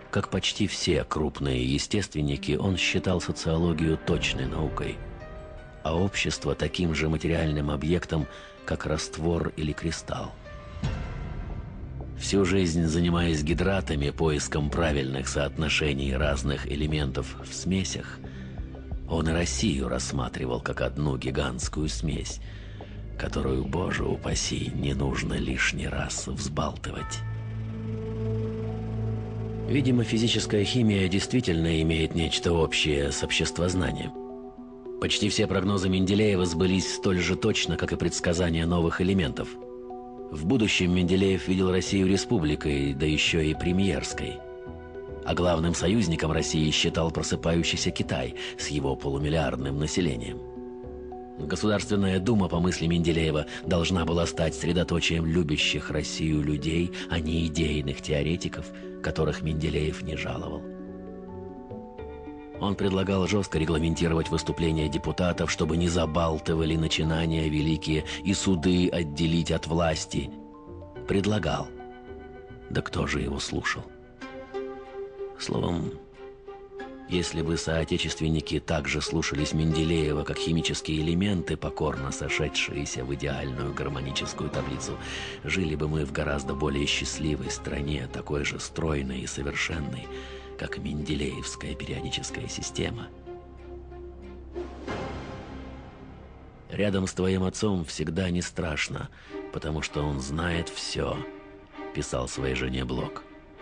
Как почти все крупные естественники, он считал социологию точной наукой, а общество таким же материальным объектом, как раствор или кристалл. Всю жизнь занимаясь гидратами, поиском правильных соотношений разных элементов в смесях, он и Россию рассматривал как одну гигантскую смесь, которую, боже упаси, не нужно лишний раз взбалтывать. Видимо, физическая химия действительно имеет нечто общее с обществознанием. Почти все прогнозы Менделеева сбылись столь же точно, как и предсказания новых элементов. В будущем Менделеев видел Россию республикой, да еще и премьерской. А главным союзником России считал просыпающийся Китай с его полумиллиардным населением. Государственная дума, по мысли Менделеева, должна была стать средоточием любящих Россию людей, а не идейных теоретиков, которых Менделеев не жаловал. Он предлагал жестко регламентировать выступления депутатов, чтобы не забалтывали начинания великие и суды отделить от власти. Предлагал. Да кто же его слушал? Словом, если бы соотечественники также слушались Менделеева, как химические элементы, покорно сошедшиеся в идеальную гармоническую таблицу, жили бы мы в гораздо более счастливой стране, такой же стройной и совершенной, как Менделеевская периодическая система. «Рядом с твоим отцом всегда не страшно, потому что он знает все», – писал своей жене Блок.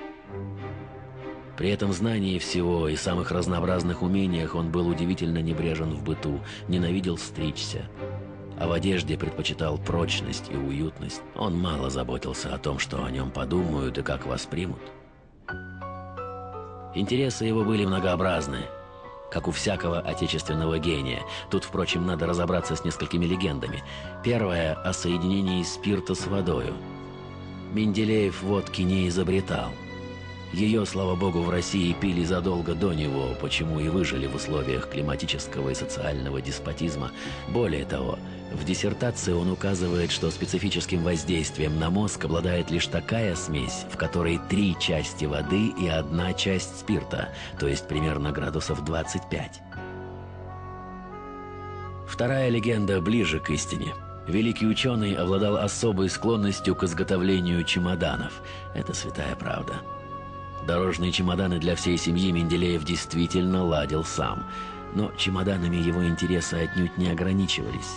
При этом знании всего и самых разнообразных умениях он был удивительно небрежен в быту, ненавидел стричься, а в одежде предпочитал прочность и уютность. Он мало заботился о том, что о нем подумают и как воспримут. Интересы его были многообразны, как у всякого отечественного гения. Тут, впрочем, надо разобраться с несколькими легендами. Первая – о соединении спирта с водою. Менделеев водки не изобретал. Ее, слава богу, в России пили задолго до него, почему и выжили в условиях климатического и социального деспотизма. Более того, в диссертации он указывает, что специфическим воздействием на мозг обладает лишь такая смесь, в которой 3 части воды и 1 часть спирта, то есть примерно градусов 25. Вторая легенда ближе к истине. Великий ученый обладал особой склонностью к изготовлению чемоданов. Это святая правда. Дорожные чемоданы для всей семьи Менделеев действительно ладил сам, но чемоданами его интересы отнюдь не ограничивались.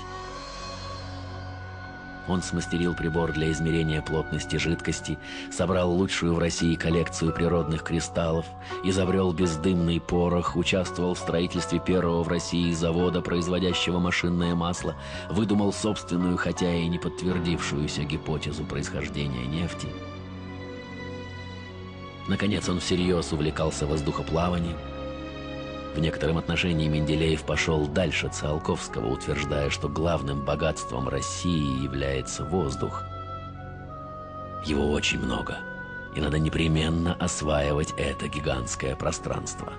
Он смастерил прибор для измерения плотности жидкости, собрал лучшую в России коллекцию природных кристаллов, изобрел бездымный порох, участвовал в строительстве первого в России завода, производящего машинное масло, выдумал собственную, хотя и не подтвердившуюся гипотезу происхождения нефти. Наконец он всерьез увлекался воздухоплаванием. В некотором отношении Менделеев пошел дальше Циолковского, утверждая, что главным богатством России является воздух. Его очень много, и надо непременно осваивать это гигантское пространство.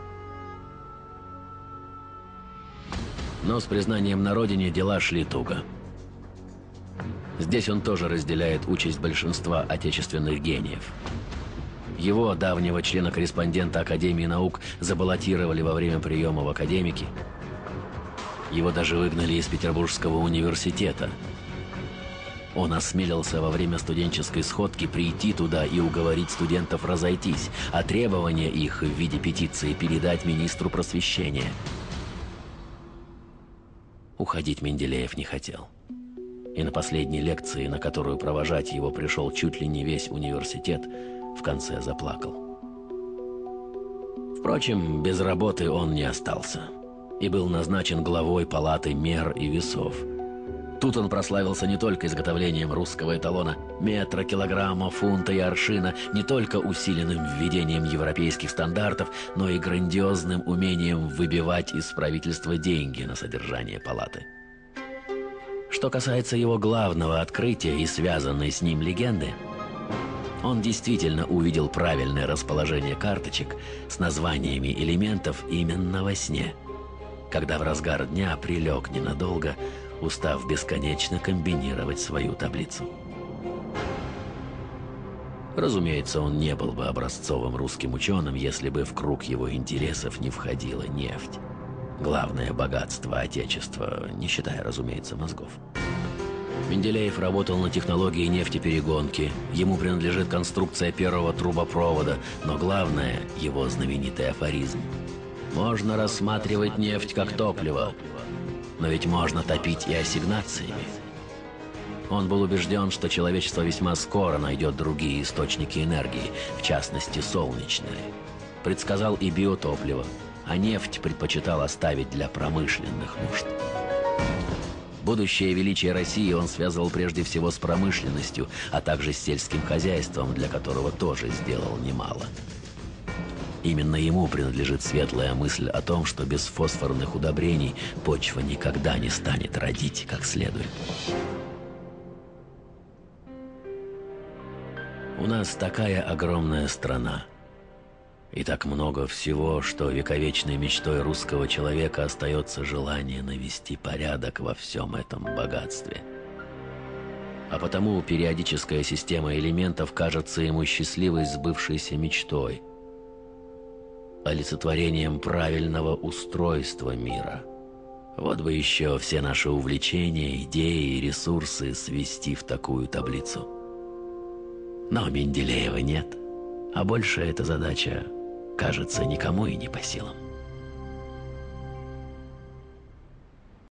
Но с признанием на родине дела шли туго. Здесь он тоже разделяет участь большинства отечественных гениев. Его, давнего члена-корреспондента Академии наук, забаллотировали во время приема в академики. Его даже выгнали из Петербургского университета. Он осмелился во время студенческой сходки прийти туда и уговорить студентов разойтись, а требования их в виде петиции передать министру просвещения. Уходить Менделеев не хотел. И на последней лекции, на которую провожать его пришел чуть ли не весь университет, в конце заплакал. Впрочем, без работы он не остался и был назначен главой палаты мер и весов. Тут он прославился не только изготовлением русского эталона метра, килограмма, фунта и аршина, не только усиленным введением европейских стандартов, но и грандиозным умением выбивать из правительства деньги на содержание палаты. Что касается его главного открытия и связанной с ним легенды, он действительно увидел правильное расположение карточек с названиями элементов именно во сне, когда в разгар дня прилег ненадолго, устав бесконечно комбинировать свою таблицу. Разумеется, он не был бы образцовым русским ученым, если бы в круг его интересов не входила нефть. Главное богатство Отечества, не считая, разумеется, мозгов. Менделеев работал на технологии нефтеперегонки. Ему принадлежит конструкция первого трубопровода, но главное – его знаменитый афоризм. Можно рассматривать нефть как топливо, но ведь можно топить и ассигнациями. Он был убежден, что человечество весьма скоро найдет другие источники энергии, в частности солнечные. Предсказал и биотопливо, а нефть предпочитал оставить для промышленных нужд. Будущее величие России он связывал прежде всего с промышленностью, а также с сельским хозяйством, для которого тоже сделал немало. Именно ему принадлежит светлая мысль о том, что без фосфорных удобрений почва никогда не станет родить как следует. У нас такая огромная страна, и так много всего, что вековечной мечтой русского человека остается желание навести порядок во всем этом богатстве. А потому периодическая система элементов кажется ему счастливой сбывшейся мечтой, олицетворением правильного устройства мира. Вот бы еще все наши увлечения, идеи и ресурсы свести в такую таблицу. Но Менделеева нет, а больше эта задача, кажется, никому и не по силам.